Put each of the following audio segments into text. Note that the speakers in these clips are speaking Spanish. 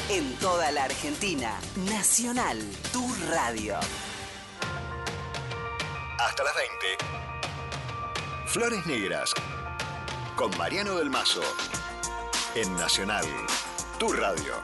En toda la Argentina, Nacional, tu radio. Hasta las 20. Flores Negras. Con Mariano del Mazo. En Nacional, tu radio.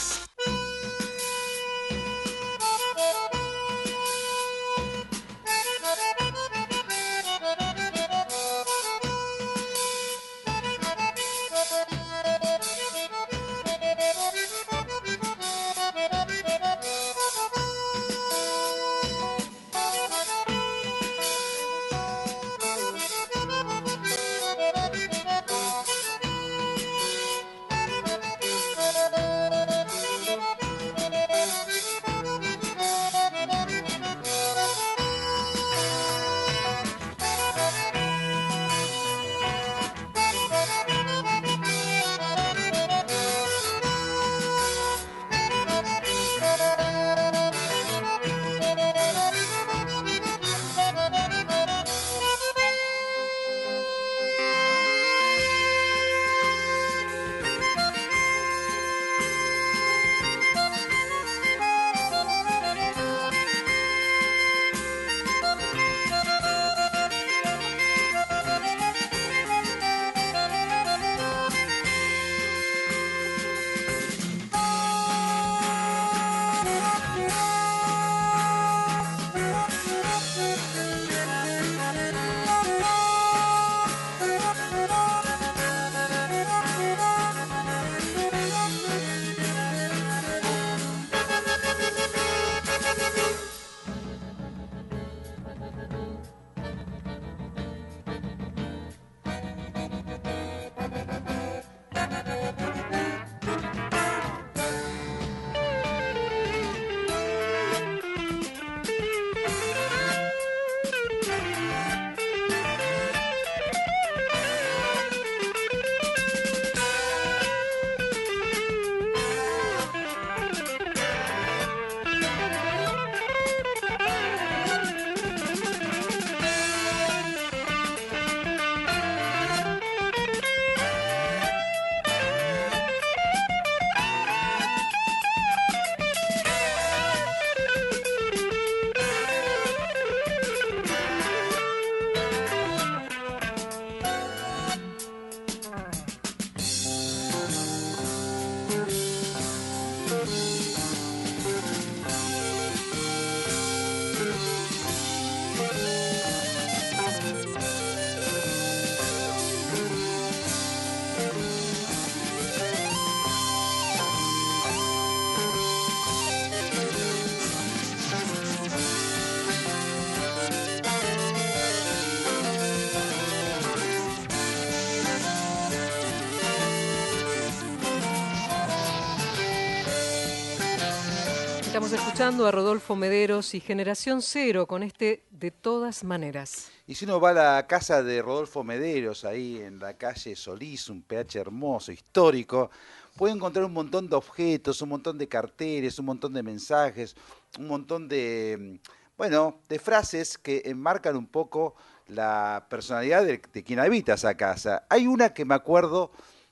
Estamos escuchando a Rodolfo Mederos y Generación Cero con este De Todas Maneras. Y si uno va a la casa de Rodolfo Mederos, ahí en la calle Solís, un PH hermoso, histórico, puede encontrar un montón de objetos, un montón de carteles, un montón de mensajes, un montón de, bueno, de frases que enmarcan un poco la personalidad de quien habita esa casa. Hay una que me acuerdo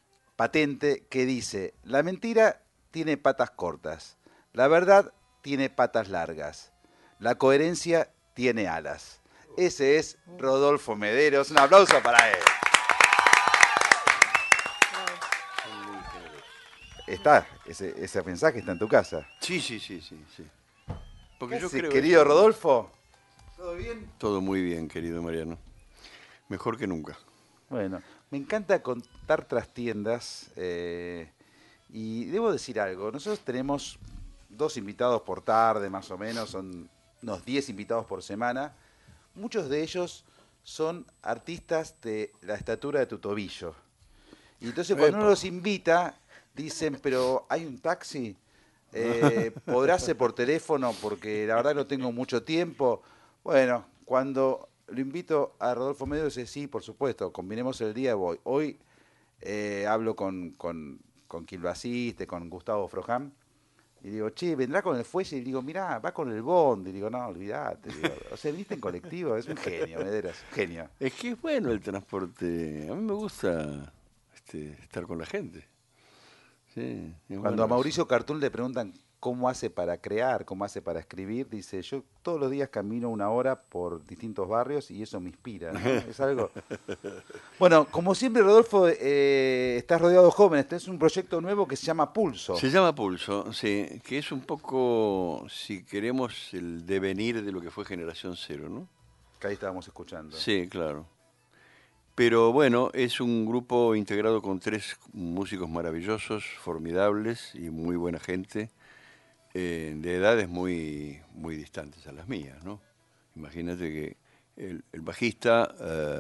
patente que dice: la mentira tiene patas cortas, la verdad tiene patas largas, la coherencia tiene alas. Ese es Rodolfo Mederos. Un aplauso para él. Está, ese mensaje está en tu casa. Sí. Porque yo creo querido Rodolfo? ¿Todo bien? Todo muy bien, querido Mariano. Mejor que nunca. Bueno, me encanta contar trastiendas y debo decir algo. Nosotros tenemos 2 invitados por tarde, más o menos. Son unos 10 invitados por semana. Muchos de ellos son artistas de la estatura de tu tobillo. Y entonces cuando uno los invita, dicen, pero ¿hay un taxi? ¿Podrá ser por teléfono? Porque la verdad no tengo mucho tiempo. Bueno, cuando lo invito a Rodolfo Mederos, dice, sí, por supuesto, combinemos el día, voy. Hoy hablo con quien lo asiste, con Gustavo Froján. Y digo, che, ¿vendrá con el fuelle? Y digo, mirá, va con el bond. Y digo, no, olvidate. Digo, o sea, viniste en colectivo, es un genio, Mederos, genio. Es que es bueno el transporte. A mí me gusta estar con la gente. Sí, es Cuando bueno a Mauricio Cartún le preguntan cómo hace para crear, cómo hace para escribir, dice, yo todos los días camino 1 hora por distintos barrios y eso me inspira, ¿no? Es algo... Bueno, como siempre, Rodolfo, estás rodeado de jóvenes, tenés un proyecto nuevo que se llama Pulso. Se llama Pulso, sí, que es un poco, si queremos, el devenir de lo que fue Generación Cero, ¿no? Que ahí estábamos escuchando. Sí, claro. Pero bueno, es un grupo integrado con 3 músicos maravillosos, formidables y muy buena gente, de edades muy, muy distantes a las mías, ¿no? Imagínate que el bajista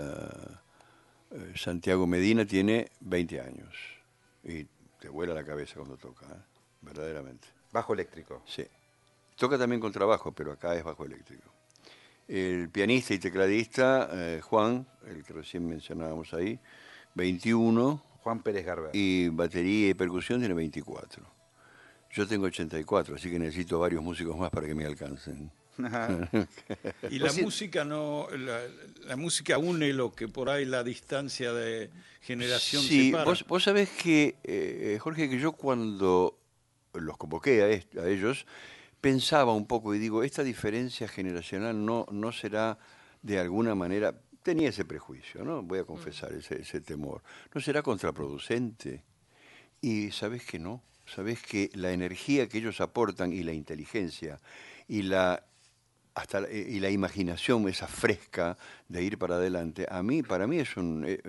Santiago Medina tiene 20 años y te vuela la cabeza cuando toca, ¿eh? Verdaderamente. Bajo eléctrico. Sí. Toca también contrabajo, pero acá es bajo eléctrico. El pianista y tecladista Juan, el que recién mencionábamos ahí, 21, Juan Pérez Garber. y batería y percusión tiene 24. Yo tengo 84, así que necesito varios músicos más para que me alcancen. Y la música no, la música une lo que por ahí la distancia de generación Sí, separa. vos sabés que, Jorge, que yo cuando los convoqué a ellos, pensaba un poco y digo, esta diferencia generacional no será de alguna manera, tenía ese prejuicio, ¿no? Voy a confesar ese temor, ¿no será contraproducente? Y sabés que no, sabés que la energía que ellos aportan y la inteligencia y la imaginación esa fresca de ir para adelante, para mí es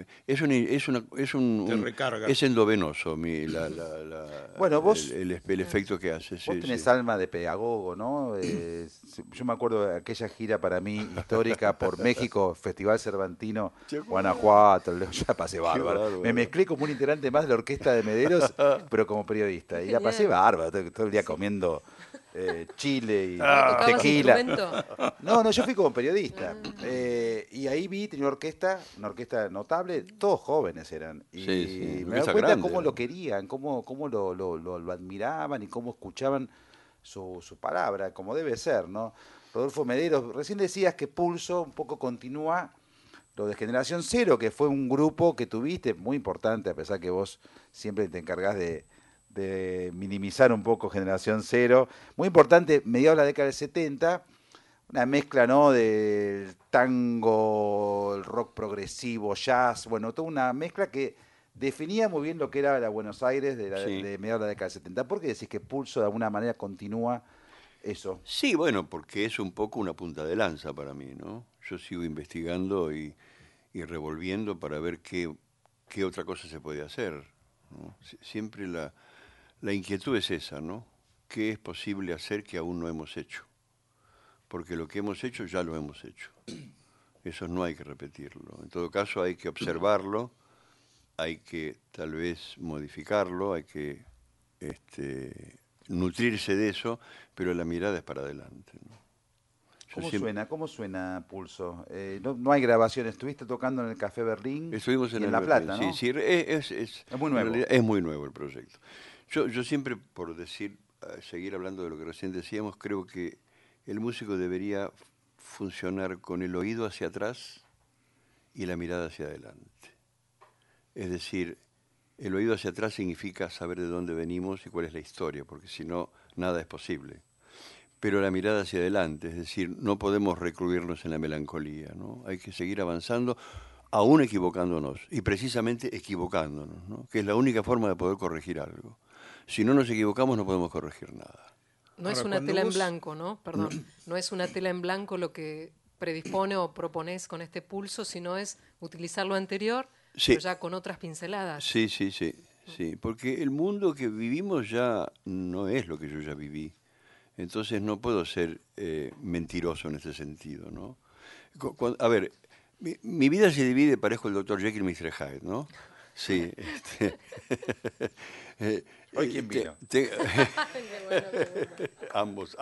Te recarga. es endovenoso Bueno, vos... el efecto que hace. Vos tenés alma de pedagogo, ¿no? Yo me acuerdo de aquella gira para mí histórica por México, Festival Cervantino, Guanajuato, ya pasé bárbaro. Me mezclé como un integrante más de la orquesta de Mederos, pero como periodista. Y la pasé bárbaro, todo el día comiendo chile y tequila. Instrumento? No, yo fui como periodista. Y ahí tenía una orquesta notable, todos jóvenes eran. Y sí, me doy cuenta cómo lo querían, cómo lo admiraban y cómo escuchaban su palabra, como debe ser, ¿no? Rodolfo Mederos, recién decías que Pulso un poco continúa lo de Generación Cero, que fue un grupo que tuviste muy importante, a pesar que vos siempre te encargás de minimizar un poco Generación Cero. Muy importante, mediados de la década del 70, una mezcla, ¿no?, del tango, el rock progresivo, jazz, bueno, toda una mezcla que definía muy bien lo que era la Buenos Aires de mediados de la década del 70. ¿Por qué decís que Pulso de alguna manera continúa eso? Sí, bueno, porque es un poco una punta de lanza para mí, ¿no? Yo sigo investigando y revolviendo para ver qué otra cosa se puede hacer, ¿no? Siempre la inquietud es esa, ¿no? ¿Qué es posible hacer que aún no hemos hecho? Porque lo que hemos hecho ya lo hemos hecho. Eso no hay que repetirlo. En todo caso hay que observarlo, hay que tal vez modificarlo, hay que nutrirse de eso, pero la mirada es para adelante, ¿no? ¿Cómo suena Pulso? No hay grabaciones. Estuviste tocando en el Café Berlín. Estuvimos en La Plata, ¿no? Sí, es muy nuevo. En realidad, es muy nuevo el proyecto. Yo siempre, por seguir hablando de lo que recién decíamos, creo que el músico debería funcionar con el oído hacia atrás y la mirada hacia adelante. Es decir, el oído hacia atrás significa saber de dónde venimos y cuál es la historia, porque si no, nada es posible. Pero la mirada hacia adelante, es decir, no podemos recluirnos en la melancolía, ¿no? Hay que seguir avanzando, aún equivocándonos, y precisamente equivocándonos, ¿no? Que es la única forma de poder corregir algo. Si no nos equivocamos, no podemos corregir nada. No es una tela en blanco, ¿no? Perdón. No es una tela en blanco lo que predispone o propones con este Pulso, sino es utilizar lo anterior, pero ya con otras pinceladas. Sí, porque el mundo que vivimos ya no es lo que yo ya viví. Entonces no puedo ser mentiroso en ese sentido, ¿no? A ver, mi vida se divide, parezco el Dr. Jekyll y Mr. Hyde, ¿no? Sí. ¿Hoy quién vino? Ambos.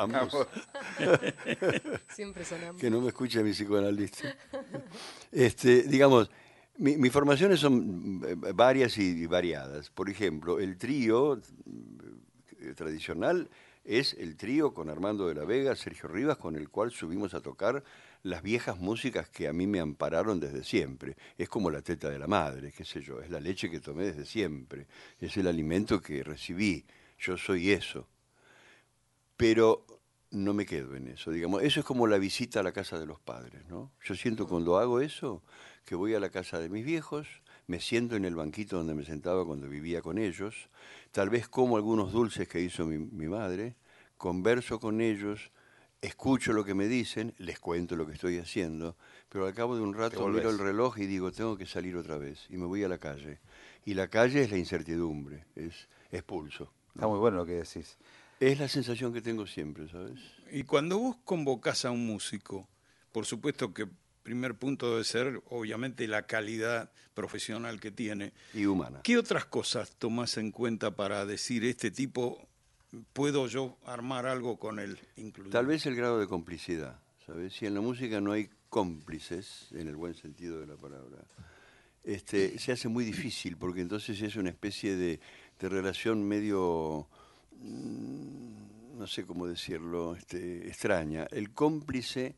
Siempre son ambos. Que no me escuche mi psicoanalista. Digamos, mis formaciones son varias y variadas. Por ejemplo, el trío tradicional es el trío con Armando de la Vega, Sergio Rivas, con el cual subimos a tocar las viejas músicas que a mí me ampararon desde siempre. Es como la teta de la madre, qué sé yo, es la leche que tomé desde siempre, es el alimento que recibí, yo soy eso. Pero no me quedo en eso, digamos, eso es como la visita a la casa de los padres, ¿no? Yo siento cuando hago eso, que voy a la casa de mis viejos, me siento en el banquito donde me sentaba cuando vivía con ellos, tal vez como algunos dulces que hizo mi madre, converso con ellos, escucho lo que me dicen, les cuento lo que estoy haciendo, pero al cabo de un rato miro el reloj y digo, tengo que salir otra vez, y me voy a la calle. Y la calle es la incertidumbre, es pulso, ¿no? Está muy bueno lo que decís. Es la sensación que tengo siempre, ¿sabes? Y cuando vos convocás a un músico, por supuesto que primer punto debe ser, obviamente, la calidad profesional que tiene. Y humana. ¿Qué otras cosas tomás en cuenta para decir, este tipo, puedo yo armar algo con él incluido? Tal vez el grado de complicidad, ¿sabes? Si en la música no hay cómplices, en el buen sentido de la palabra, se hace muy difícil, porque entonces es una especie de relación medio, no sé cómo decirlo, extraña. El cómplice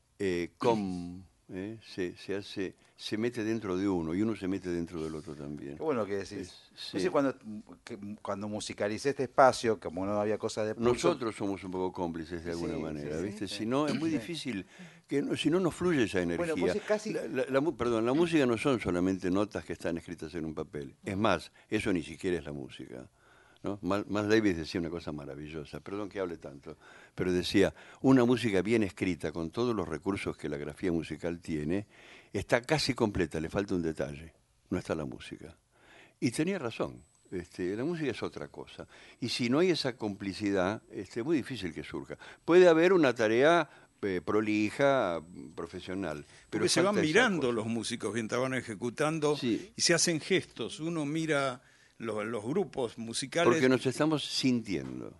se mete dentro de uno y uno se mete dentro del otro también. Qué bueno que decís. Sí. Sí, cuando musicalicé este espacio, como no había cosa de pulso, nosotros somos un poco cómplices de alguna manera, sí, ¿viste? sí. Si no, es muy difícil, si no fluye esa energía. Bueno, pues casi... La música no son solamente notas que están escritas en un papel. Es más, eso ni siquiera es la música, ¿no? Miles Davis decía una cosa maravillosa, perdón que hable tanto, pero decía, una música bien escrita con todos los recursos que la grafía musical tiene, está casi completa, le falta un detalle, no está la música. Y tenía razón, la música es otra cosa. Y si no hay esa complicidad, es muy difícil que surja. Puede haber una tarea prolija, profesional. Pero porque se van mirando cosa. los músicos mientras van ejecutando, sí. Y se hacen gestos. Uno mira los grupos musicales. Porque nos estamos sintiendo.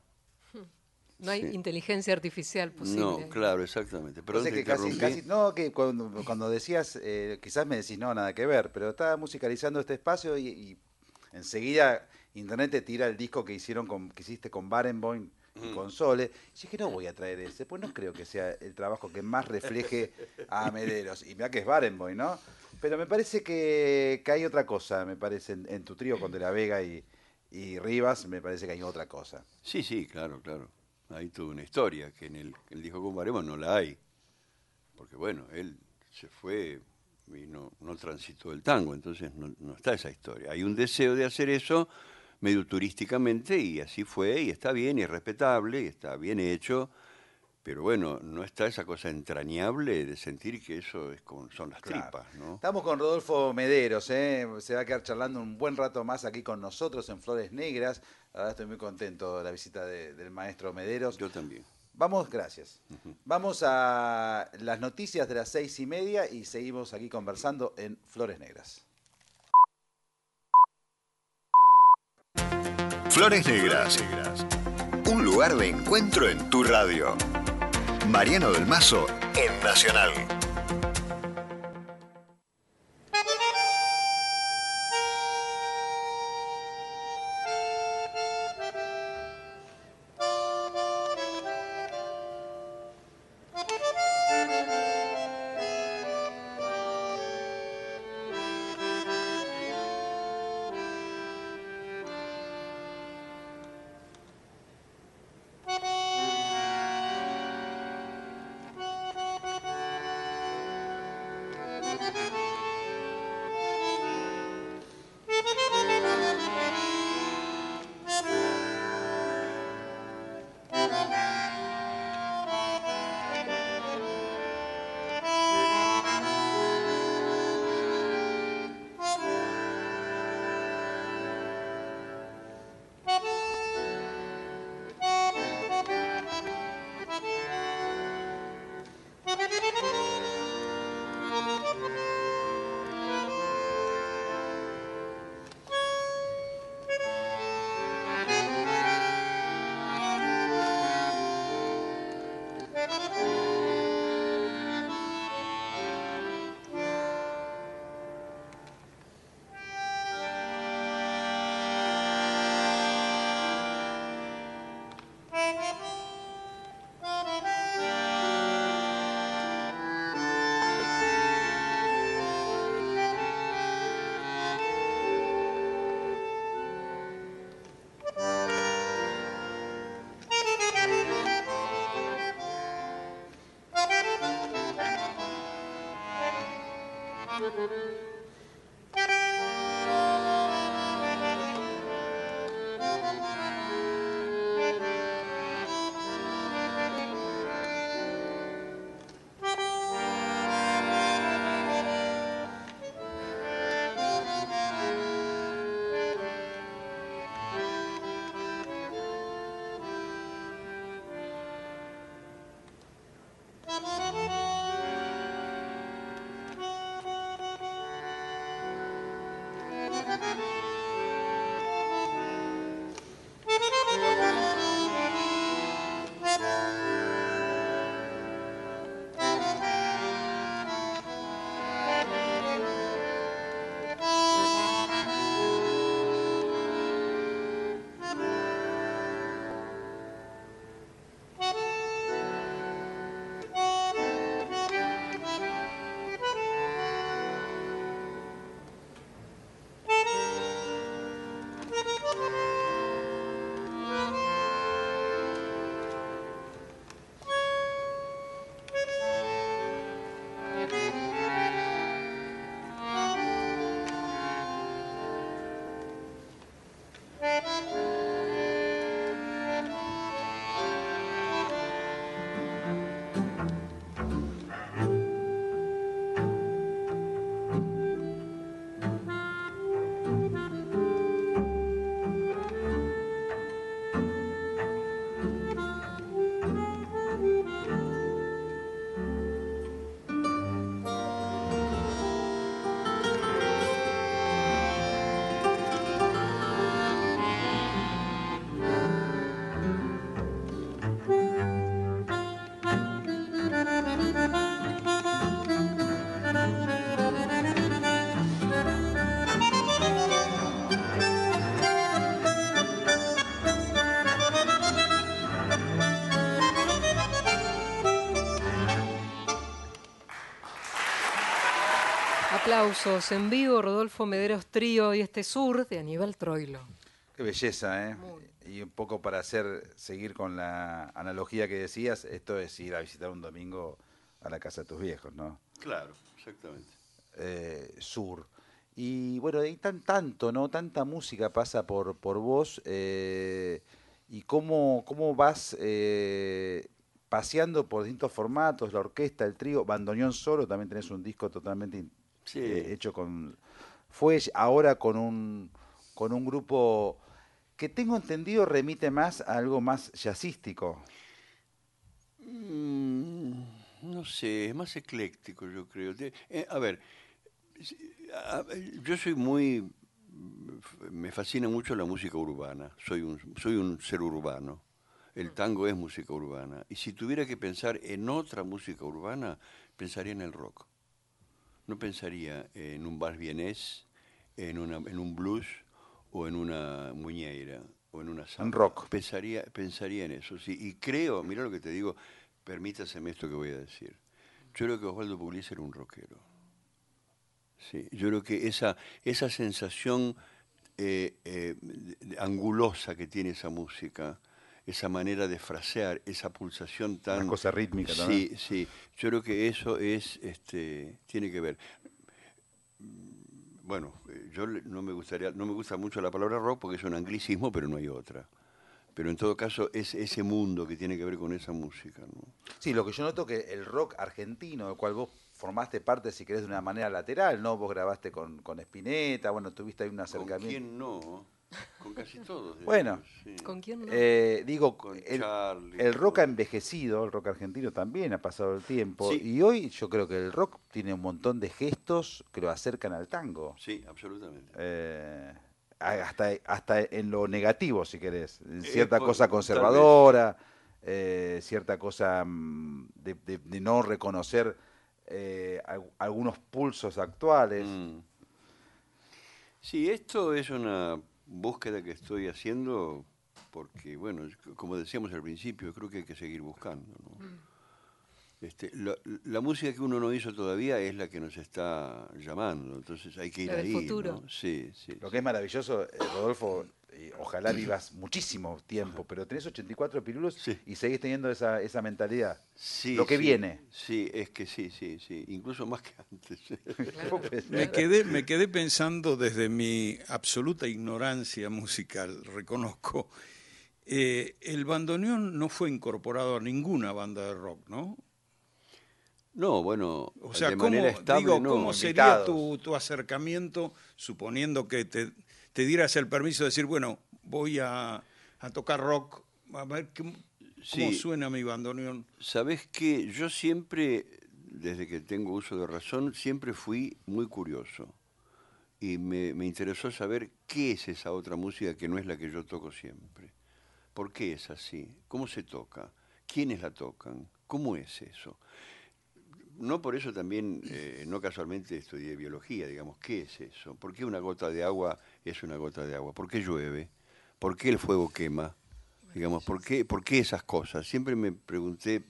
No hay inteligencia artificial posible. No, claro, exactamente. Perdón, que que cuando decías, quizás me decís, no, nada que ver, pero estaba musicalizando este espacio y enseguida Internet te tira el disco que hiciste con Barenboim y con Sole. Y dije, no voy a traer ese, pues no creo que sea el trabajo que más refleje a Mederos. Y mira que es Barenboim, ¿no? Pero me parece que hay otra cosa, me parece, en tu trío con De la Vega y Rivas, me parece que hay otra cosa. Sí, claro. Hay toda una historia que en el disco con Barenboim no la hay. Porque bueno, él se fue y no transitó el tango, entonces no está esa historia. Hay un deseo de hacer eso medio turísticamente y así fue, y está bien, y es respetable, y está bien hecho, pero bueno, no está esa cosa entrañable de sentir que eso es como son las tripas, ¿no? Estamos con Rodolfo Mederos, se va a quedar charlando un buen rato más aquí con nosotros en Flores Negras. La verdad estoy muy contento de la visita del maestro Mederos. Yo también. Gracias. Vamos a las noticias de las 6:30 y seguimos aquí conversando en Flores Negras. Flores Negras, un lugar de encuentro en tu radio. Mariano del Mazo en Nacional. Aplausos en vivo, Rodolfo Mederos Trío y este Sur de Aníbal Troilo. Qué belleza, ¿eh? Y un poco para seguir con la analogía que decías, esto es ir a visitar un domingo a la casa de tus viejos, ¿no? Claro, exactamente. Sur. Y bueno, hay tanto, ¿no? Tanta música pasa por vos, y cómo vas paseando por distintos formatos, la orquesta, el trío, bandoneón solo, también tenés un disco totalmente hecho con fuelle, ahora con un grupo que tengo entendido remite más a algo más jazzístico. No sé, es más ecléctico, yo creo. A ver, yo soy me fascina mucho la música urbana, soy un ser urbano. El tango es música urbana. Y si tuviera que pensar en otra música urbana, pensaría en el rock. No pensaría en un vals vienés, en un blues o en una muñeira o en una samba. Un rock. Pensaría en eso. Sí. Y creo, mira lo que te digo, permítaseme esto que voy a decir. Yo creo que Osvaldo Pugliese era un rockero. Sí, yo creo que esa sensación angulosa que tiene esa música, esa manera de frasear, esa pulsación tan... Una cosa rítmica también. Sí. Yo creo que eso tiene que ver. Bueno, no me gusta mucho la palabra rock porque es un anglicismo, pero no hay otra. Pero en todo caso es ese mundo que tiene que ver con esa música, ¿no? Sí, lo que yo noto que el rock argentino, del cual vos formaste parte, si querés, de una manera lateral, ¿no? Vos grabaste con Spinetta, bueno, tuviste ahí un acercamiento. ¿Con quién no? Con casi todos. Bueno, sí. ¿Con quién no? Digo, Con Charlie, el rock ha envejecido, el rock argentino también ha pasado el tiempo, Sí. y hoy yo creo que el rock tiene un montón de gestos que lo acercan al tango. Sí, absolutamente. Hasta en lo negativo, si querés, cierta Pues, cosa conservadora, cierta cosa de no reconocer algunos pulsos actuales. Sí, esto es una búsqueda que estoy haciendo porque, bueno, como decíamos al principio, creo que hay que seguir buscando, ¿no? La música que uno no hizo todavía es la que nos está llamando, entonces hay que ir La del ahí, futuro. ¿no? Sí. Lo que es maravilloso, Rodolfo, ojalá vivas muchísimo tiempo, pero tenés 84 pirulos Sí. y seguís teniendo esa mentalidad. Sí, Lo que sí, viene. Sí, es que sí, incluso más que antes. Me quedé pensando desde mi absoluta ignorancia musical, reconozco. El bandoneón no fue incorporado a ninguna banda de rock, ¿no? No, bueno, O sea, de manera estable, digo, no. ¿cómo sería invitados. tu acercamiento, suponiendo que te dieras el permiso de decir, bueno, voy a tocar rock, a ver cómo Sí. suena mi bandoneón? Sabés que yo siempre, desde que tengo uso de razón, siempre fui muy curioso. Y me interesó saber qué es esa otra música que no es la que yo toco siempre. ¿Por qué es así? ¿Cómo se toca? ¿Quiénes la tocan? ¿Cómo es eso? No por eso también, no casualmente estudié biología, digamos, ¿qué es eso? ¿Por qué una gota de agua es una gota de agua? ¿Por qué llueve? ¿Por qué el fuego quema? Digamos, ¿por qué esas cosas? Siempre me pregunté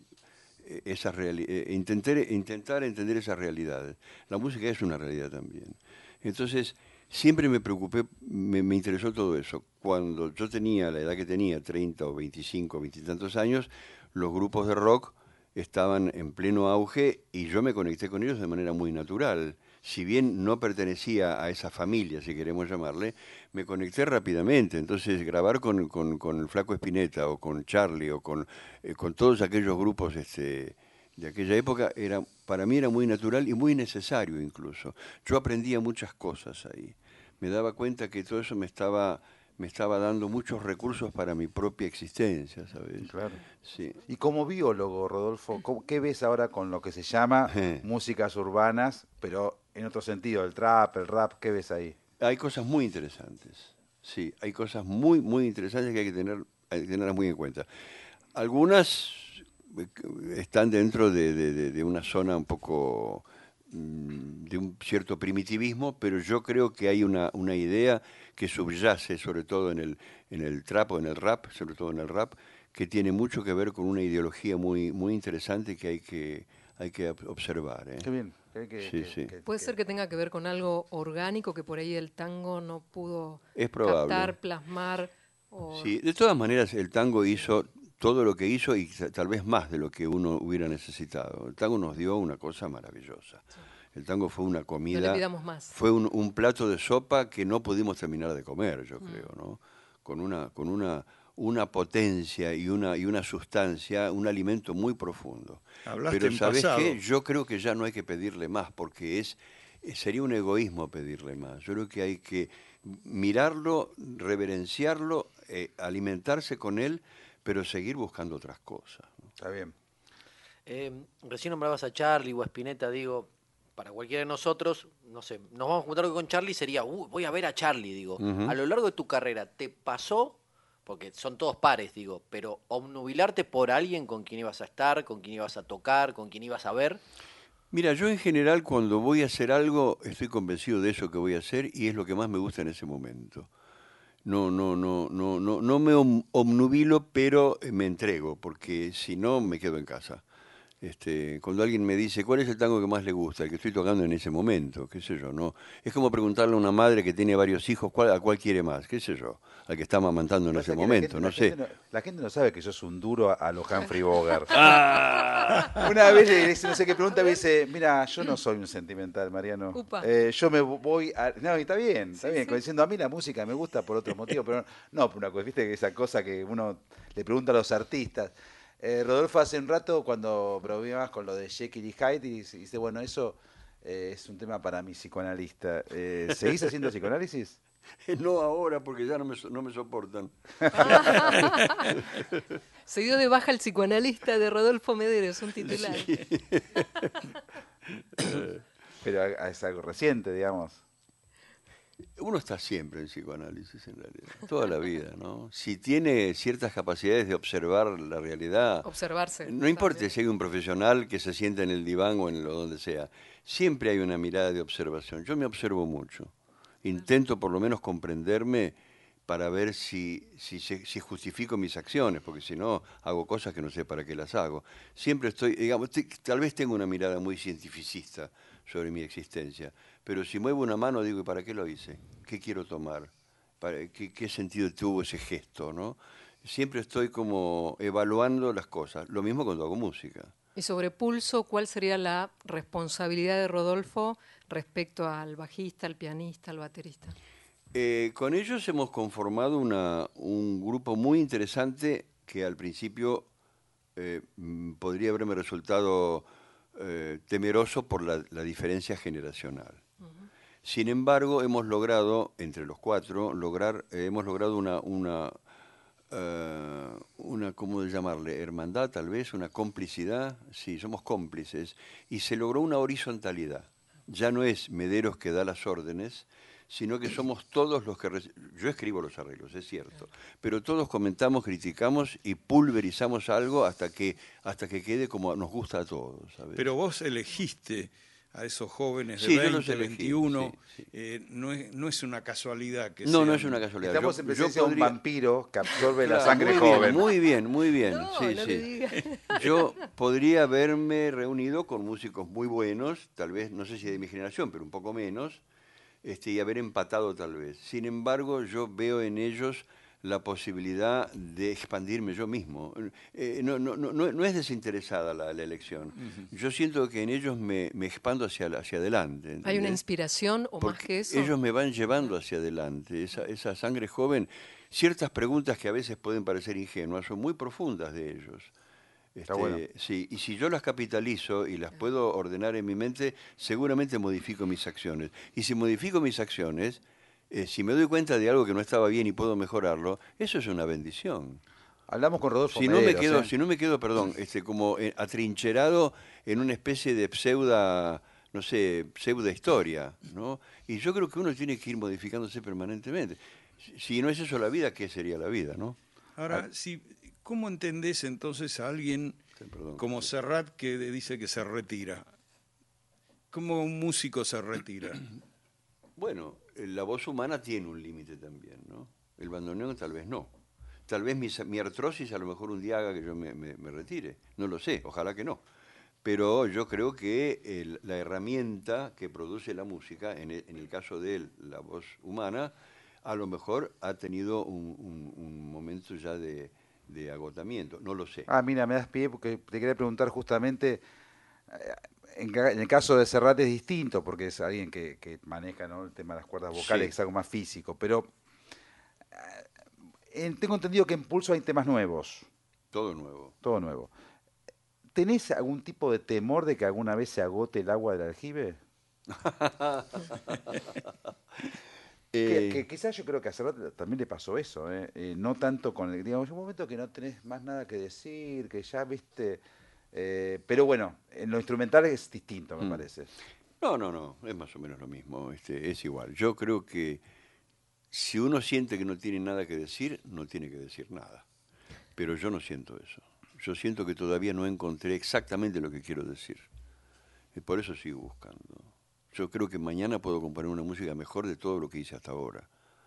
intentar entender esas realidades. La música es una realidad también. Entonces, siempre me preocupé, me interesó todo eso. Cuando yo tenía la edad que tenía, 30 o 25, 20 y tantos años, los grupos de rock estaban en pleno auge y yo me conecté con ellos de manera muy natural. Si bien no pertenecía a esa familia, si queremos llamarle, me conecté rápidamente. Entonces, grabar con el Flaco Spinetta o con Charlie o con todos aquellos grupos de aquella época, para mí era muy natural y muy necesario incluso. Yo aprendía muchas cosas ahí. Me daba cuenta que todo eso me estaba dando muchos recursos para mi propia existencia, ¿sabes? Claro. Sí. Y como biólogo, Rodolfo, ¿qué ves ahora con lo que se llama músicas urbanas, pero en otro sentido, el trap, el rap, ¿qué ves ahí? Hay cosas muy interesantes, sí, hay cosas muy, muy interesantes que hay que tenerlas muy en cuenta. Algunas están dentro de una zona un poco de un cierto primitivismo, pero yo creo que hay una idea que subyace, sobre todo en el trap o en el rap, sobre todo en el rap, que tiene mucho que ver con una ideología muy, muy interesante que hay que observar. Qué bien. Sí. Puede ser que tenga que ver con algo orgánico que por ahí el tango no pudo Es probable. captar, plasmar. O... Sí, de todas maneras el tango hizo todo lo que hizo y tal vez más de lo que uno hubiera necesitado. El tango nos dio una cosa maravillosa. Sí. El tango fue una comida, no le pidamos más. Fue un plato de sopa que no pudimos terminar de comer, yo creo, ¿no? Con una potencia y una sustancia, un alimento muy profundo. Hablaste pero en ¿sabés pasado. qué? Yo creo que ya no hay que pedirle más, porque sería un egoísmo pedirle más. Yo creo que hay que mirarlo, reverenciarlo, alimentarse con él, pero seguir buscando otras cosas, ¿no? Está bien. Recién nombrabas a Charlie o a Spinetta, digo, para cualquiera de nosotros, no sé, nos vamos a juntar con Charlie, sería, voy a ver a Charlie, digo. A lo largo de tu carrera, ¿te pasó, porque son todos pares, digo, pero obnubilarte por alguien con quien ibas a estar, con quien ibas a tocar, con quien ibas a ver? Mira, yo en general cuando voy a hacer algo estoy convencido de eso que voy a hacer y es lo que más me gusta en ese momento. No me obnubilo, pero me entrego, porque si no me quedo en casa. Cuando alguien me dice, ¿cuál es el tango que más le gusta? El que estoy tocando en ese momento, qué sé yo, ¿no? Es como preguntarle a una madre que tiene varios hijos, ¿a cuál quiere más? Qué sé yo, al que está amamantando en ese momento, no sé. La gente no sabe que sos un duro a lo Humphrey Bogart. Una vez le dice, no sé qué pregunta, me dice, mira, yo no soy un sentimental, Mariano. Yo me voy a... No, y está bien, diciendo, a mí la música me gusta por otros motivos, pero no por una cosa, viste, esa cosa que uno le pregunta a los artistas. Rodolfo hace un rato, cuando bromeabas con lo de Jekyll y Hyde, y dice, bueno, eso es un tema para mi psicoanalista. ¿Seguís haciendo psicoanálisis? No ahora, porque ya no me soportan. Se dio de baja el psicoanalista de Rodolfo Mederos, un titular. Sí. Pero es algo reciente, digamos. Uno está siempre en psicoanálisis, en realidad, toda la vida, ¿no? Si tiene ciertas capacidades de observar la realidad... Observarse. No importa si hay un profesional que se sienta en el diván o en donde sea. Siempre hay una mirada de observación. Yo me observo mucho. Intento por lo menos comprenderme para ver si justifico mis acciones, porque si no, hago cosas que no sé para qué las hago. Siempre estoy, digamos, tal vez tengo una mirada muy cientificista sobre mi existencia, pero si muevo una mano digo, ¿y para qué lo hice? ¿Qué quiero tomar? qué sentido tuvo ese gesto, ¿no? Siempre estoy como evaluando las cosas. Lo mismo cuando hago música. Y sobre Pulso, ¿cuál sería la responsabilidad de Rodolfo respecto al bajista, al pianista, al baterista? Con ellos hemos conformado un grupo muy interesante que al principio podría haberme resultado temeroso por la diferencia generacional. Sin embargo, hemos logrado, entre los cuatro, hemos logrado una ¿cómo llamarle? Hermandad, tal vez, una complicidad. Sí, somos cómplices. Y se logró una horizontalidad. Ya no es Mederos que da las órdenes, sino que somos todos los que... Yo escribo los arreglos, es cierto, pero todos comentamos, criticamos y pulverizamos algo hasta que quede como nos gusta a todos, ¿sabes? Pero vos elegiste a esos jóvenes de Sí, yo 20, los elegí, 21, sí. No es una casualidad que No sean... es una casualidad. Estamos en presencia de un vampiro que absorbe la Claro, sangre muy joven. bien, muy bien. No, Sí, no sí. le digas. Yo podría haberme reunido con músicos muy buenos, tal vez, no sé si de mi generación, pero un poco menos, y haber empatado tal vez. Sin embargo, yo veo en ellos la posibilidad de expandirme yo mismo. No es desinteresada la elección. Yo siento que en ellos me expando hacia adelante. ¿entendés? ¿Hay una inspiración o más que eso? Ellos me van llevando hacia adelante. Esa sangre joven, ciertas preguntas que a veces pueden parecer ingenuas, son muy profundas de ellos. Está bueno. Sí, y si yo las capitalizo y las puedo ordenar en mi mente, seguramente modifico mis acciones. Y si modifico mis acciones, si me doy cuenta de algo que no estaba bien y puedo mejorarlo, eso es una bendición. Hablamos con Rodolfo Si Mederos, no me quedo, perdón, como atrincherado en una especie de pseudo historia, ¿no? Y yo creo que uno tiene que ir modificándose permanentemente. Si no es eso la vida, ¿qué sería la vida, no? Ahora, ¿cómo entendés entonces a alguien como Serrat que dice que se retira? ¿Cómo un músico se retira? Bueno, la voz humana tiene un límite también, ¿no? El bandoneón tal vez no. Tal vez mi artrosis a lo mejor un día haga que yo me retire. No lo sé, ojalá que no. Pero yo creo que la herramienta que produce la música, en el caso de él, la voz humana, a lo mejor ha tenido un momento ya de agotamiento. No lo sé. Mira, me das pie porque te quería preguntar justamente... En el caso de Serrat es distinto, porque es alguien que maneja, ¿no?, el tema de las cuerdas vocales, Sí. es algo más físico, pero tengo entendido que en Pulso hay temas nuevos. Todo nuevo. Todo nuevo. ¿Tenés algún tipo de temor de que alguna vez se agote el agua del aljibe? Que quizás yo creo que a Serrat también le pasó eso, no tanto con digamos, un momento que no tenés más nada que decir, que ya viste... pero bueno, en lo instrumental es distinto, me parece. No, es más o menos lo mismo, es igual. Yo creo que si uno siente que no tiene nada que decir, no tiene que decir nada. Pero yo no siento eso. Yo siento que todavía no encontré exactamente lo que quiero decir. Y por eso sigo buscando. Yo creo que mañana puedo componer una música mejor de todo lo que hice hasta ahora.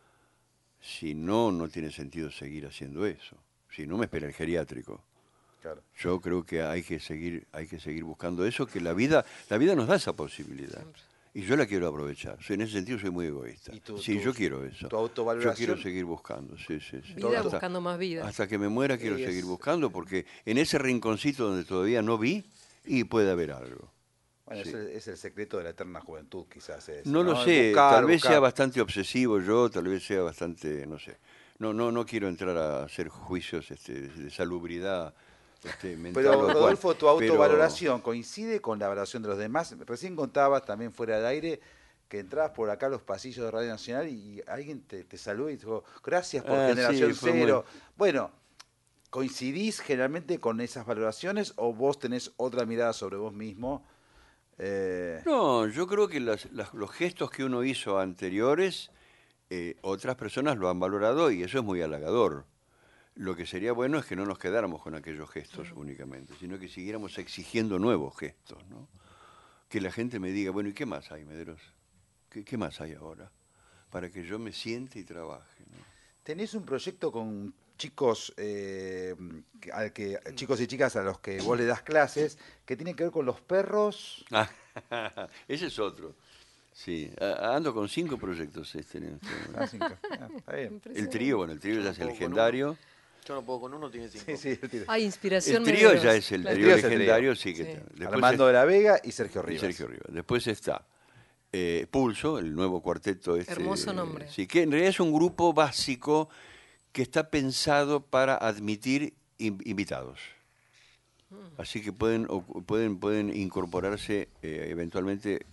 Si no, no tiene sentido seguir haciendo eso. Si no, me espera el geriátrico. Claro. Yo creo que hay que seguir buscando eso, que la vida nos da esa posibilidad. Siempre. Y yo la quiero aprovechar. En ese sentido soy muy egoísta. Yo quiero eso. ¿Tu autovaloración? Yo quiero seguir buscando, sí. Vida buscando más vida. Hasta que me muera quiero seguir buscando, porque en ese rinconcito donde todavía no vi, y puede haber algo. Bueno, es el secreto de la eterna juventud, quizás. No lo sé, tal vez sea bastante obsesivo yo, tal vez sea bastante, no sé. No quiero entrar a hacer juicios de salubridad. Mental. Pero Rodolfo, tu autovaloración coincide con la valoración de los demás. Recién contabas también fuera del aire que entrabas por acá a los pasillos de Radio Nacional y alguien te saludó y te dijo, gracias por Generación Cero. Bueno, ¿coincidís generalmente con esas valoraciones o vos tenés otra mirada sobre vos mismo? No, yo creo que los gestos que uno hizo anteriores, otras personas lo han valorado y eso es muy halagador. Lo que sería bueno es que no nos quedáramos con aquellos gestos únicamente, sino que siguiéramos exigiendo nuevos gestos, ¿no? Que la gente me diga, bueno, ¿y qué más hay, Mederos? ¿Qué más hay ahora? Para que yo me siente y trabaje, ¿no? ¿Tenés un proyecto con chicos, chicos y chicas a los que vos le das clases, que tienen que ver con los perros? Ese es otro. Sí, ando con 5 proyectos en este momento. Está bien. El trío ya es legendario. Yo no puedo con uno, tiene 5. Sí, el trío. Hay inspiración. El trío medio ya es el claro. trío El trío es el legendario, trío. sí que Sí. está. Después Armando de la Vega y Sergio Rivas. Sergio Rivas. Después está Pulso, el nuevo cuarteto. Hermoso nombre. Sí, que en realidad es un grupo básico que está pensado para admitir invitados. Así que pueden incorporarse eventualmente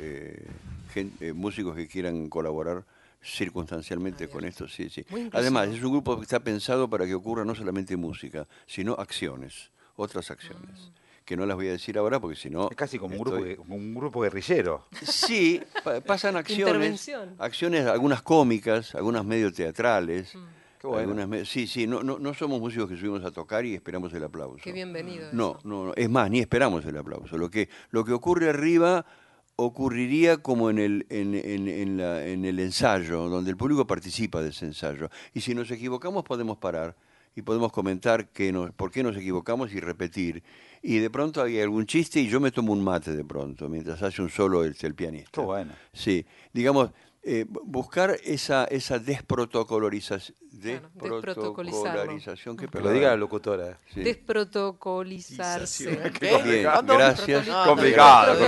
músicos que quieran colaborar circunstancialmente con esto. Sí, sí. Además, es un grupo que está pensado para que ocurra no solamente música, sino acciones, otras acciones. Que no las voy a decir ahora porque si no... Es casi como un grupo guerrillero. Sí, pasan Intervención. acciones, algunas cómicas, algunas medio teatrales. Qué bueno. Sí, no somos músicos que subimos a tocar y esperamos el aplauso. Qué bienvenido. No, eso. es más, ni esperamos el aplauso. Lo que ocurre arriba ocurriría como en el ensayo, donde el público participa de ese ensayo. Y si nos equivocamos podemos parar y podemos comentar por qué nos equivocamos y repetir. Y de pronto hay algún chiste y yo me tomo un mate de pronto, mientras hace un solo el pianista. Qué bueno. Sí, digamos, buscar esa desprotocolarización. Desprotocolizarlo. Que Que lo diga la locutora. Sí. Desprotocolizarse. ¿Qué? Bien, ¿Cuándo? gracias. Complicado.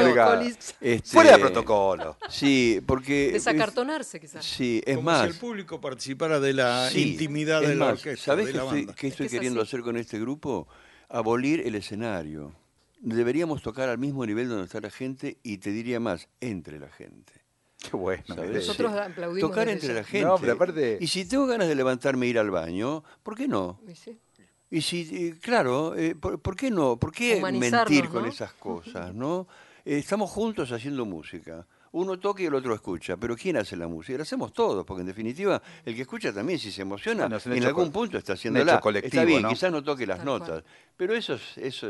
Fuera Fuera de protocolo. Sí, porque... Desacartonarse, quizás. Sí, es Como más... si el público participara de la Sí, intimidad es de la más, orquesta, ¿sabés de qué la banda. estoy Es queriendo así. hacer con este grupo? Abolir el escenario. Deberíamos tocar al mismo nivel donde está la gente y te diría más, entre la gente. Qué bueno. ¿Sabés? Nosotros Sí. aplaudimos Tocar desde entre ya. la gente. No, pero aparte- Y si tengo ganas de levantarme e ir al baño, ¿por qué no? Y sí. Y si, claro, ¿por qué no? ¿Por qué Humanizarnos, mentir con ¿no? esas cosas, no? Estamos juntos haciendo música. Uno toca y el otro escucha, pero ¿quién hace la música? La hacemos todos, porque en definitiva el que escucha también, si se emociona, Bueno, es un en hecho algún punto está un haciéndola. hecho colectivo, Está bien, ¿no? quizás no toque las Tal notas, cual. pero eso,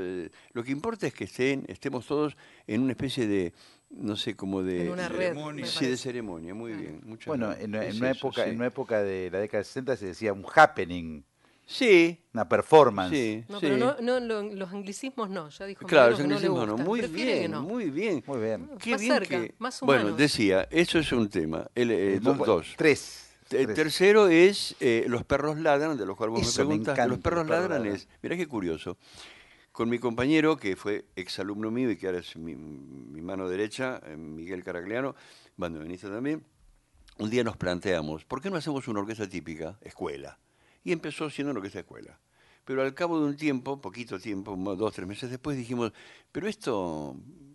lo que importa es que estemos todos en una especie de, no sé, como de... En una red. ceremonia. me Sí, de parece. ceremonia, muy bien. Muchas Bueno, gracias. en Es una eso, época, sí. en una época de la década de 60 se decía un happening, Sí, una performance. sí, No, sí. pero los anglicismos no, ya dijo Claro, Mariano el que no le anglicismo no. gusta. Muy Prefiere que bien, no. muy bien. Muy bien. Qué Más bien cerca, que... más Bueno, humanos. decía, eso es un tema. Dos. Tres. El tercero es Los perros ladran, de los cuales vos Eso, me me preguntaste. encanta, Los perros Los perros ladran ladran. es, mirá qué curioso, con mi compañero, que fue exalumno mío y que ahora es mi mano derecha, Miguel Caragliano, bandoneonista también, un día nos planteamos, ¿por qué no hacemos una orquesta típica, escuela? Y empezó siendo una orquesta escuela. Pero al cabo de un tiempo, poquito tiempo, 2 o 3 meses después, dijimos, pero esto...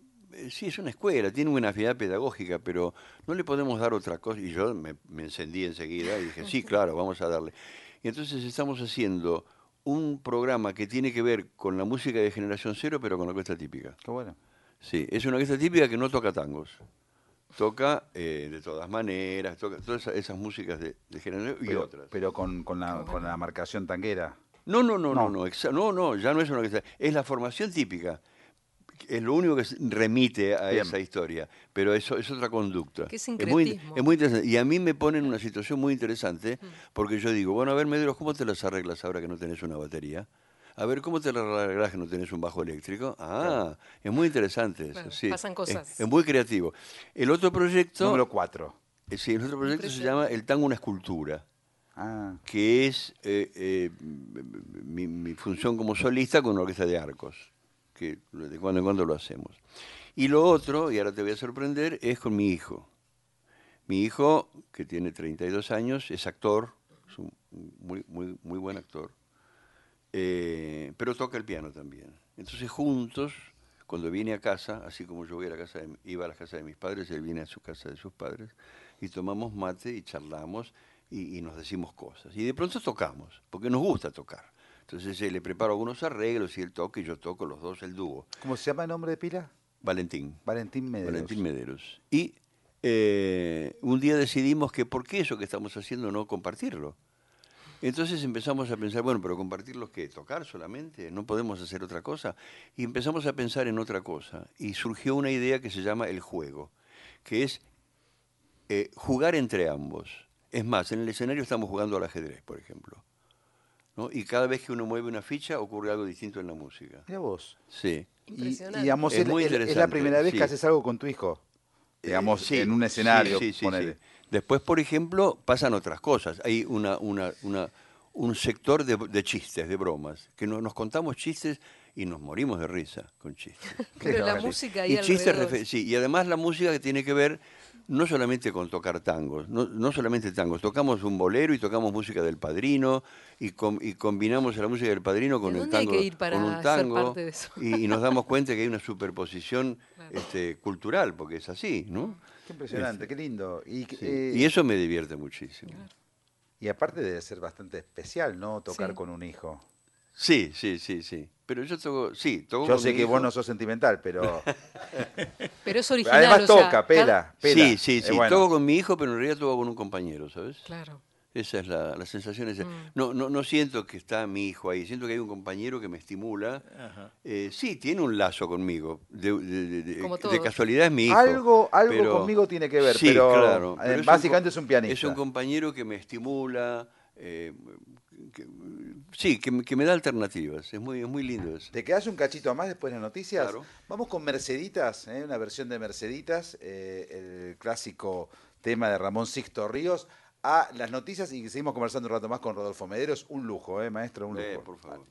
Sí, es una escuela, tiene una afinidad pedagógica, pero no le podemos dar otra cosa. Y yo me encendí enseguida y dije, sí, claro, vamos a darle. Y entonces estamos haciendo un programa que tiene que ver con la música de Generación Cero, pero con la orquesta típica. Qué bueno. Sí, es una orquesta típica que no toca tangos. Toca de todas maneras, toca todas esas músicas de Generación y otras. Pero con la marcación tanguera. No, ya no es una orquesta. Es la formación típica. Es lo único que remite a Bien. esa historia, pero eso es otra conducta. Qué Es sincretismo. muy interesante. Y a mí me pone en una situación muy interesante, porque yo digo, bueno, a ver, Medeiros, ¿cómo te las arreglas ahora que no tenés una batería? A ver, ¿cómo te las arreglas que no tenés un bajo eléctrico? Ah, es muy interesante eso. Claro, Sí. pasan cosas. Es muy creativo. El otro proyecto, Número 4. sí, el otro proyecto se llama El tango una escultura, Ah, que es mi función como solista con una orquesta de arcos, que de cuando en cuando lo hacemos. Y lo otro, y ahora te voy a sorprender, es con mi hijo. Mi hijo, que tiene 32 años, es actor, es un muy buen actor, pero toca el piano también. Entonces juntos, cuando viene a casa, así como yo iba a la casa de mis padres, él viene a su casa de sus padres, y tomamos mate y charlamos y nos decimos cosas. Y de pronto tocamos, porque nos gusta tocar. Entonces le preparo algunos arreglos y él toca y yo toco, los dos, el dúo. ¿cómo se llama el nombre de pila? Valentín. Valentín Medeiros. Valentín Medeiros. Y un día decidimos que por qué eso que estamos haciendo no compartirlo. Entonces empezamos a pensar, bueno, pero compartirlo ¿qué? ¿Tocar solamente? ¿No podemos hacer otra cosa? Y empezamos a pensar en otra cosa. Y surgió una idea que se llama el juego, que es jugar entre ambos. Es más, en el escenario estamos jugando al ajedrez, por ejemplo, ¿no? Y cada vez que uno mueve una ficha ocurre algo distinto en la música. Mira vos. Sí. Y Impresionante. digamos, Es muy es la interesante, primera vez sí. que haces algo con tu hijo. digamos, Sí, en un escenario. sí. Ponele. Después, por ejemplo, pasan otras cosas. Hay un sector de chistes, de bromas, que nos contamos chistes y nos morimos de risa con chistes. Pero la música ahí Y chistes, alrededor. sí, y además la música que tiene que ver no solamente con tocar tangos, no solamente tangos, tocamos un bolero y tocamos música del Padrino y combinamos la música del Padrino con ¿Y el dónde hay tango, que ir para con un ser tango parte de eso? y nos damos cuenta que hay una superposición cultural, porque es así, ¿no? Qué impresionante, qué lindo. Y, Sí. Y eso me divierte muchísimo. y aparte debe ser bastante especial, ¿no? Tocar Sí. con un hijo. Sí. Pero yo toco Yo con sé mi que vos hijo. no sos sentimental, pero Pero es original. además o sea, toca, pela. Sí, Bueno. toco con mi hijo, pero en realidad toco con un compañero, ¿sabes? Claro. Esa es la sensación. No siento que está mi hijo ahí, siento que hay un compañero que me estimula. Ajá. Sí, tiene un lazo conmigo. Como De todos. casualidad es mi hijo. Algo pero- conmigo tiene que ver, Sí, pero, claro, básicamente es un pianista. Es un compañero que me estimula, que me da alternativas. Es muy lindo eso. ¿Te quedás un cachito más después de las noticias? Claro. Vamos con Merceditas, una versión de Merceditas, el clásico tema de Ramón Sixto Ríos, a las noticias y seguimos conversando un rato más con Rodolfo Mederos. Un lujo, maestro, un lujo. Por favor.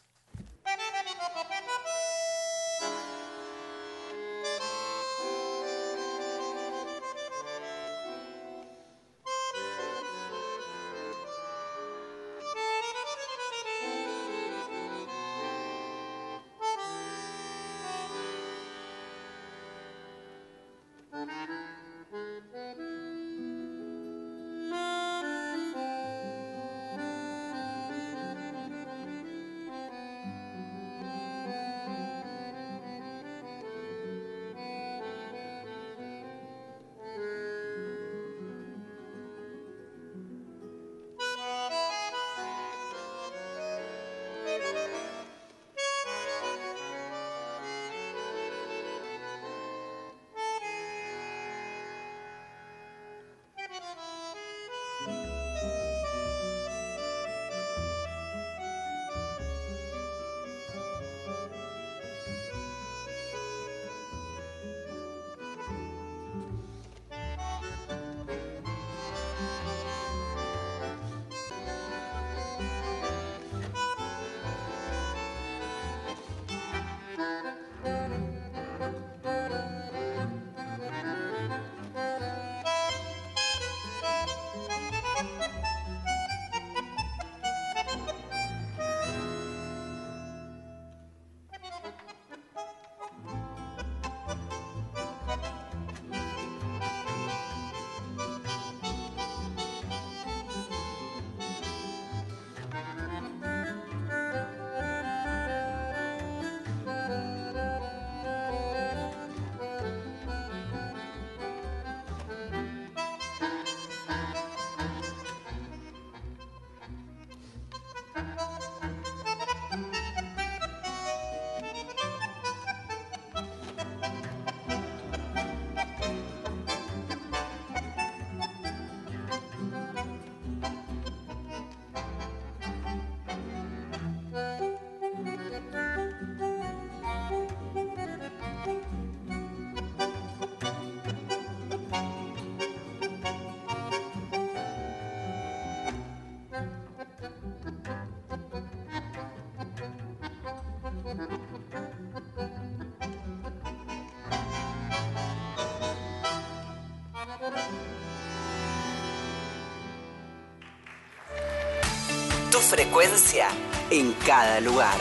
Tu frecuencia en cada lugar.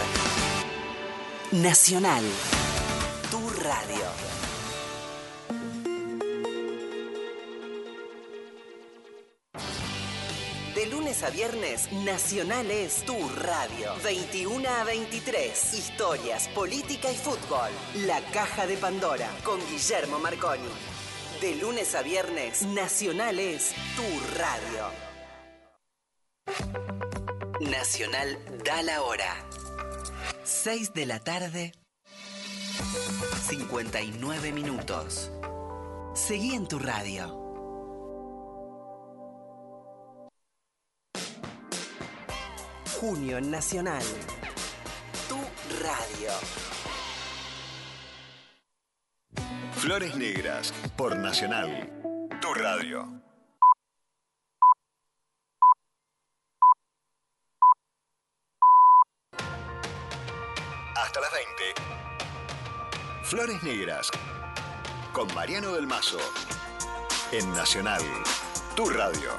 Nacional, tu radio. De lunes a viernes, Nacional es tu radio. 21 a 23. Historias, política y fútbol. La Caja de Pandora con Guillermo Marconi. De lunes a viernes, Nacional es tu radio. Nacional da la hora. 6 de la tarde, 59 minutos. Seguí en tu radio. Junio en Nacional. Tu radio. Flores Negras, por Nacional, tu radio. Hasta las 20. Flores Negras, con Mariano del Mazo, en Nacional, tu radio.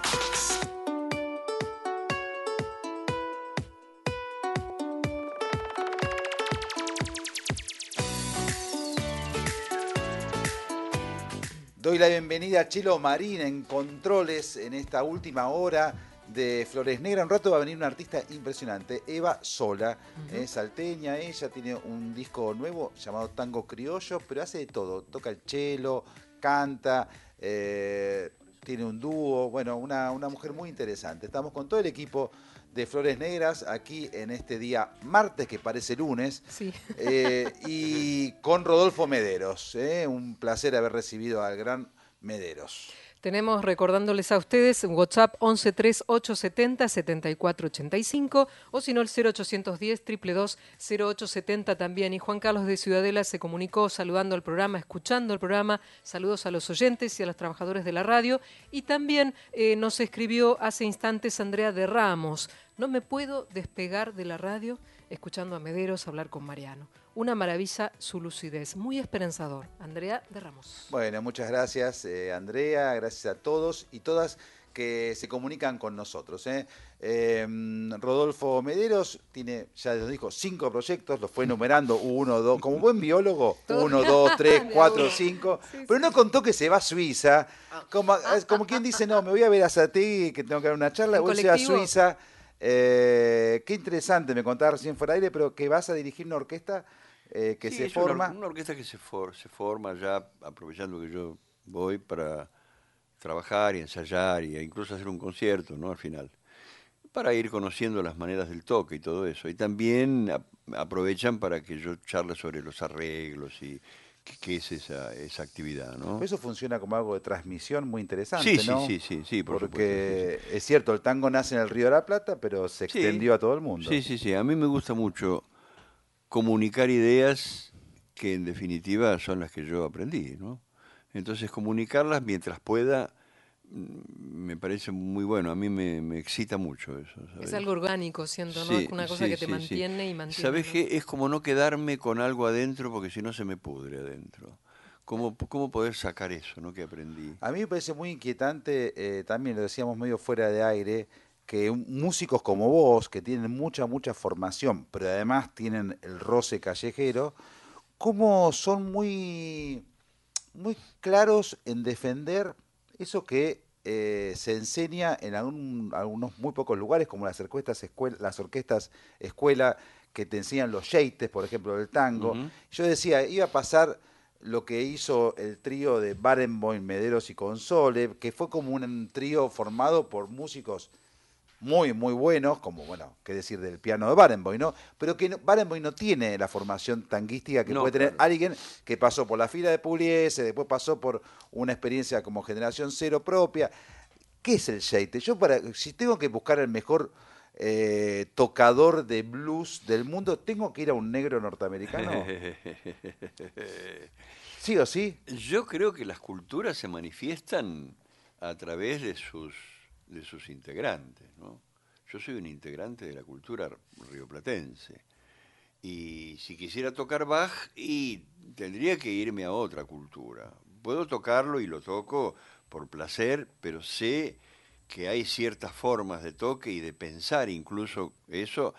Doy la bienvenida a Chelo Marín en controles en esta última hora de Flores Negras. Un rato va a venir una artista impresionante, Eva Sola, salteña. Ella tiene un disco nuevo llamado Tango Criollo, pero hace de todo. Toca el cello, canta, tiene un dúo. Bueno, una mujer muy interesante. Estamos con todo el equipo de Flores Negras aquí en este día martes, que parece lunes, sí. Y con Rodolfo Mederos. Un placer haber recibido al gran Mederos. Tenemos, recordándoles a ustedes, WhatsApp 113870-7485 o si no el 0810-222-0870 también. Y Juan Carlos de Ciudadela se comunicó saludando al programa, escuchando el programa. Saludos a los oyentes y a los trabajadores de la radio. Y también nos escribió hace instantes Andrea de Ramos. No me puedo despegar de la radio escuchando a Mederos hablar con Mariano. Una maravilla su lucidez, muy esperanzador. Andrea de Ramos. Bueno, muchas gracias, Andrea, gracias a todos y todas que se comunican con nosotros. Rodolfo Mederos tiene, ya les dijo, 5 proyectos, los fue enumerando, 1, 2, como buen biólogo, 1, 2, 3, 4, 5, pero no contó que se va a Suiza, como quien dice, no, me voy a ver a Sategui, que tengo que dar una charla, voy a ir a Suiza. Qué interesante, me contaba recién fuera de aire, pero que vas a dirigir una orquesta que se forma. Una orquesta que se forma ya aprovechando que yo voy para trabajar y ensayar e incluso hacer un concierto, ¿no? Al final, para ir conociendo las maneras del toque y todo eso. Y también aprovechan para que yo charle sobre los arreglos y qué es esa actividad, ¿no? Eso funciona como algo de transmisión muy interesante, ¿no? Sí, por porque supuesto, sí. Es cierto, el tango nace en el Río de la Plata, pero se extendió a todo el mundo. Sí. A mí me gusta mucho comunicar ideas que en definitiva son las que yo aprendí, ¿no? Entonces comunicarlas mientras pueda me parece muy bueno. A mí me excita mucho eso, ¿sabes? Es algo orgánico, siento, ¿no? Es una cosa que te mantiene y mantiene. ¿Sabes qué? Es como no quedarme con algo adentro porque si no se me pudre adentro. ¿Cómo poder sacar eso, ¿no? Que aprendí? A mí me parece muy inquietante, también lo decíamos medio fuera de aire, que músicos como vos, que tienen mucha formación, pero además tienen el roce callejero, cómo son muy claros en defender eso que se enseña en algunos muy pocos lugares, como las orquestas escuela, que te enseñan los yeites, por ejemplo, del tango. Yo decía, iba a pasar lo que hizo el trío de Barenboim, Mederos y Console, que fue como un trío formado por músicos muy buenos, como, bueno, qué decir del piano de Barenboim, ¿no? Pero que Barenboim no tiene la formación tanguística que puede tener alguien que pasó por la fila de Pugliese, después pasó por una experiencia como Generación Cero propia. ¿Qué es el yeite? Yo, si tengo que buscar el mejor tocador de blues del mundo, ¿tengo que ir a un negro norteamericano? ¿Sí o sí? Yo creo que las culturas se manifiestan a través de sus integrantes, ¿no? Yo soy un integrante de la cultura rioplatense y si quisiera tocar Bach tendría que irme a otra cultura. Puedo tocarlo y lo toco por placer, pero sé que hay ciertas formas de toque y de pensar incluso eso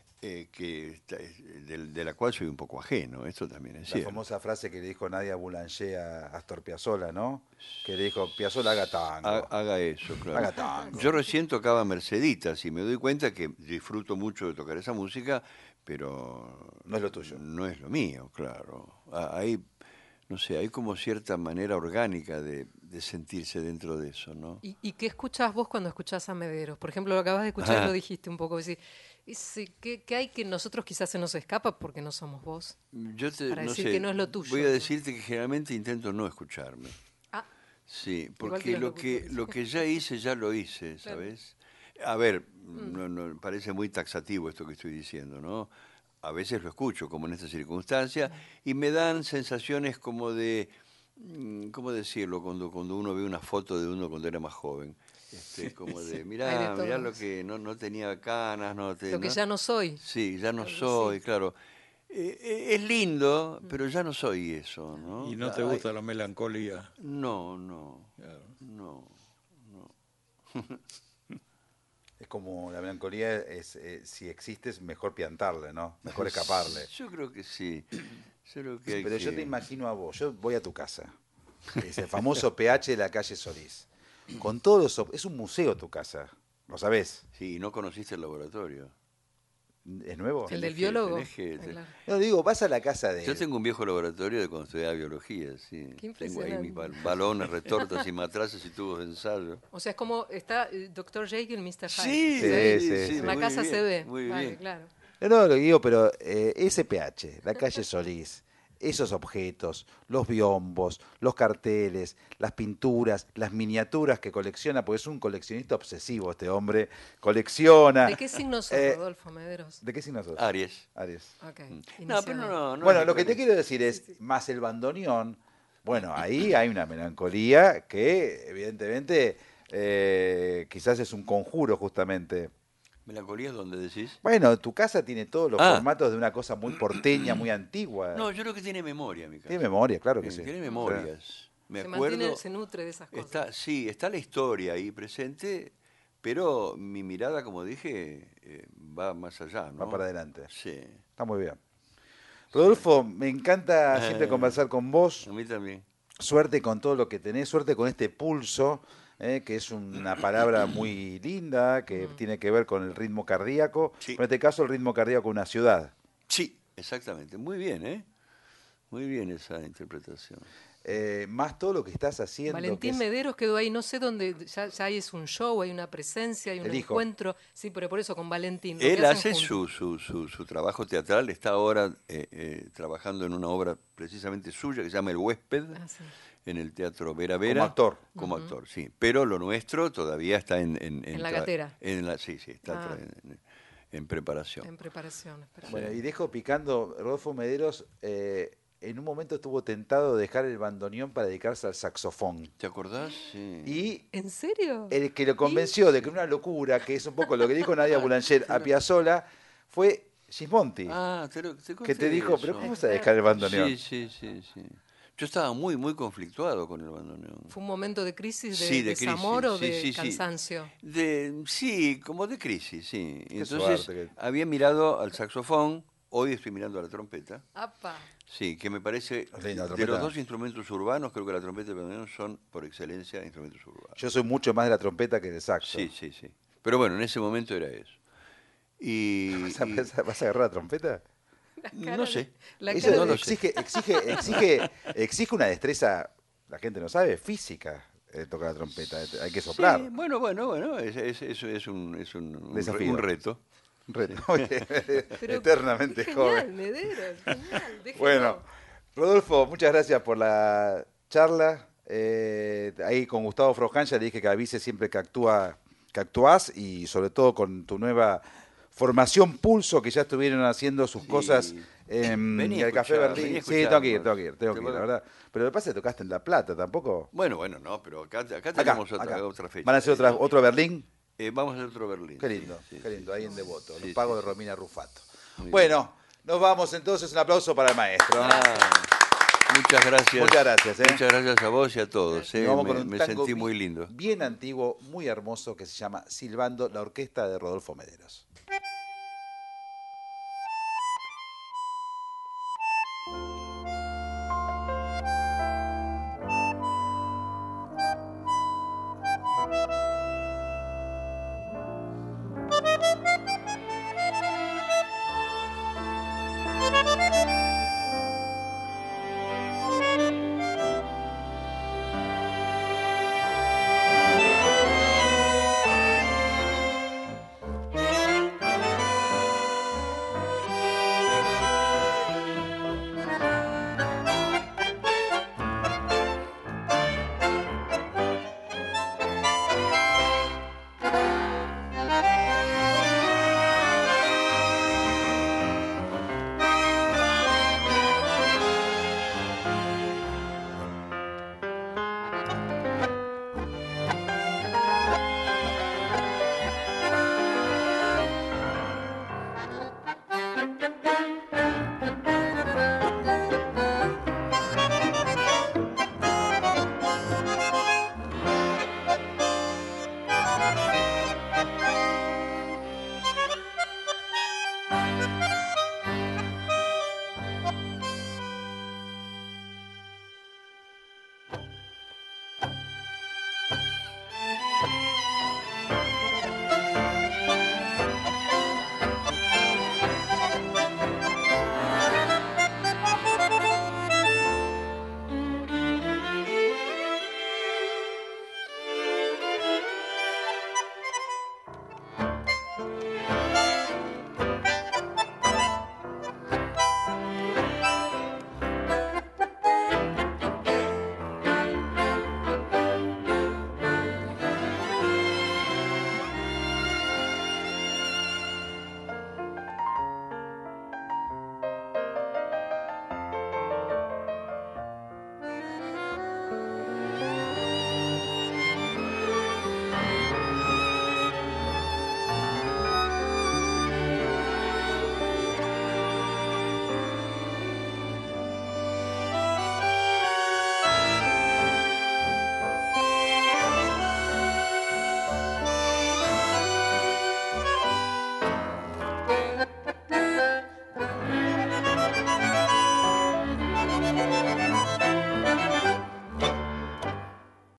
de la cual soy un poco ajeno. Esto también es cierto. La famosa frase que le dijo Nadia Boulanger a Astor Piazzolla, ¿no? Que le dijo, Piazzolla, haga tango. Haga eso, claro. Haga tango. Yo recién tocaba Merceditas y me doy cuenta que disfruto mucho de tocar esa música, pero no es lo tuyo. No es lo mío, claro. Hay, no sé, hay como cierta manera orgánica de sentirse dentro de eso, ¿no? ¿Y qué escuchás vos cuando escuchás a Mederos? Por ejemplo, lo acabas de escuchar y lo dijiste un poco. ¿Qué hay que nosotros quizás se nos escapa porque no somos vos? Para decir que no es lo tuyo. Voy a decirte que generalmente intento no escucharme. Sí, porque lo que ya hice, ya lo hice, ¿sabes? Claro. A ver, no, parece muy taxativo esto que estoy diciendo, ¿no? A veces lo escucho, como en esta circunstancia, y me dan sensaciones como de ¿cómo decirlo? Cuando uno ve una foto de uno cuando era más joven. Como de, mirá lo que no tenía canas. Lo que ¿no? ya no soy. Sí, ya no soy, claro. Es lindo, pero ya no soy eso, ¿no? ¿Y no te gusta la melancolía? No. Claro. No. Es como la melancolía, si existe es mejor piantarle, ¿no? Mejor escaparle. Yo creo que sí. Pero yo te imagino a vos, yo voy a tu casa. Es el famoso PH de la calle Solís. Con todos es un museo tu casa, ¿lo sabés? Sí, no conociste el laboratorio. ¿Es nuevo? El del biólogo. Claro. No, digo, vas a la casa de... Yo tengo un viejo laboratorio de cuando estudiaba biología, sí. Qué Tengo ahí mis impresionante. balones, retortas y matraces y tubos de ensayo. O sea, es como está Dr. Jekyll y Mr. Sí, Hyde. sí. En la muy casa bien, se ve. Muy Vale, bien. claro. No, lo digo, pero ese PH, la calle Solís, esos objetos, los biombos, los carteles, las pinturas, las miniaturas que colecciona, porque es un coleccionista obsesivo este hombre, colecciona... ¿De qué signo sos, Rodolfo Mederos? ¿De qué signo sos? Aries. Aries. Ok. No, pero no. Bueno, es lo que te con- quiero decir es, más el bandoneón, bueno, ahí hay una melancolía que evidentemente quizás es un conjuro justamente. ¿Melancolía es donde decís? Bueno, tu casa tiene todos los Ah. formatos de una cosa muy porteña, muy antigua. No, yo creo que tiene memoria, mi casa. Tiene memoria, claro que sí. Tiene memorias. Me Se acuerdo. mantiene, se nutre de esas cosas. Está la historia ahí presente, pero mi mirada, como dije, va más allá, ¿no? Va para adelante. Sí. Está muy bien. Rodolfo, me encanta siempre Eh. conversar con vos. A mí también. Suerte con todo lo que tenés, suerte con este pulso, que es una palabra muy linda, que tiene que ver con el ritmo cardíaco. Sí. En este caso, el ritmo cardíaco de una ciudad. Sí, exactamente. Muy bien, ¿eh? Muy bien esa interpretación. Más todo lo que estás haciendo. Valentín que es- Mederos quedó ahí, no sé dónde, ya ahí es un show, hay una presencia, hay un El hijo. encuentro. Sí, pero por eso con Valentín. lo Él que hacen hace juntos. su trabajo teatral, está ahora trabajando en una obra precisamente suya que se llama El Huésped, Ah, sí. en el Teatro Vera Vera. Como actor. Como actor, sí. Pero lo nuestro todavía está en la gatera. Sí, está Ah. en preparación. En preparación. espera. Bueno, y dejo picando, Rodolfo Mederos en un momento estuvo tentado de dejar el bandoneón para dedicarse al saxofón. ¿Te acordás? Sí. Y ¿En serio? el que lo convenció de que era una locura, que es un poco lo que dijo Nadia Boulanger a Piazzolla, fue Gismonti. Te Que te conté dijo, pero eso. ¿cómo vas a dejar el bandoneón? Sí. Yo estaba muy conflictuado con el bandoneón. ¿Fue un momento de crisis, de Sí, de crisis, desamor o sí, de sí, sí. cansancio? Sí, como de crisis, sí. Qué Entonces suerte que- había mirado al saxofón, hoy estoy mirando a la trompeta. ¡Apa! Sí, que me parece, Sí, la de trompeta. los dos instrumentos urbanos, creo que la trompeta y el bandoneón son por excelencia instrumentos urbanos. Yo soy mucho más de la trompeta que del saxo. Sí. Pero bueno, en ese momento era eso. Y, ¿Vas a agarrar la trompeta? no sé. La Eso cara no de- lo sé. exige una destreza, la gente no sabe, física, tocar la trompeta. Hay que soplar. Sí, bueno, es un Desafío. un reto. Un reto. Pero Eternamente qué joven. genial, Mederos, genial, déjenlo. Bueno, Rodolfo, muchas gracias por la charla. Ahí con Gustavo Froján ya le dije que avise siempre que actuás y sobre todo con tu nueva formación Pulso, que ya estuvieron haciendo sus cosas en Vení a el Café escuchar, Berlín. vení a Sí, tengo que ir, escuchar, tengo que ir, la verdad. Pero lo que pasa es que tocaste en La Plata, tampoco. Bueno, no, pero acá Acá, tenemos acá. otra fecha. ¿Van a hacer otro Berlín? Vamos a hacer otro Berlín. Qué lindo, Sí, qué lindo, ahí en Devoto. Sí, Los pagos sí, de Romina Rufato. Muy Bueno, nos vamos entonces. Un aplauso para el maestro. Muchas gracias. Muchas gracias, Muchas gracias a vos y a todos. Nos vamos con un Me tango sentí muy lindo. bien antiguo, muy hermoso, que se llama Silbando, la orquesta de Rodolfo Mederos.